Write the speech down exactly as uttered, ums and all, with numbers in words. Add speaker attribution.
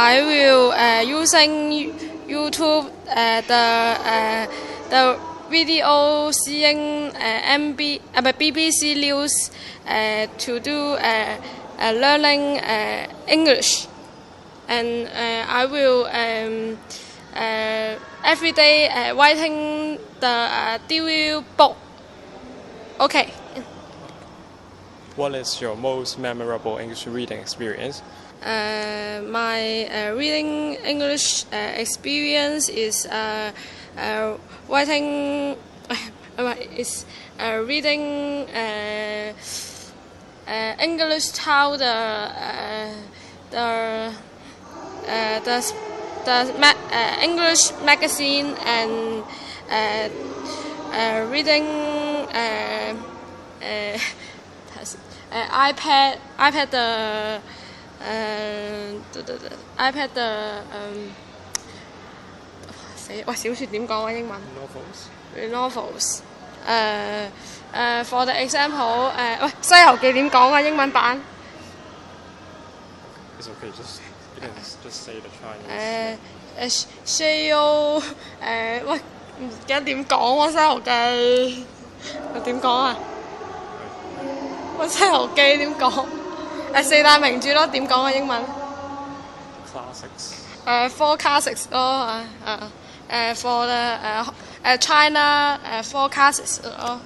Speaker 1: I will uh, using YouTube uh, the uh, the video seeing uh, M B uh, B B C News uh, to do uh, uh, learning uh, English, and uh, I will um, uh, every day uh, writing the uh, T V book. Okay.
Speaker 2: What is your most memorable English reading experience?
Speaker 1: Uh, my uh, reading English uh, experience is uh, uh, writing. is uh, reading uh, uh, English child the uh, the uh, the the ma uh, English magazine and uh, uh, reading uh, uh, uh, iPad iPad the uh, the, the, the iPad the um 死喂小説點講啊英文
Speaker 2: Novels
Speaker 1: novels 誒誒 for the example 誒喂西遊記點講啊英文版
Speaker 2: It's okay, just you can just say the Chinese.
Speaker 1: 誒誒西遊誒喂唔記得點講喎西遊記又點講啊喂西遊記點講誒四大名著咯點講啊英文
Speaker 2: Classics.
Speaker 1: 誒 four classics 咯啊啊誒 for the 誒誒 China 誒 four classics 咯。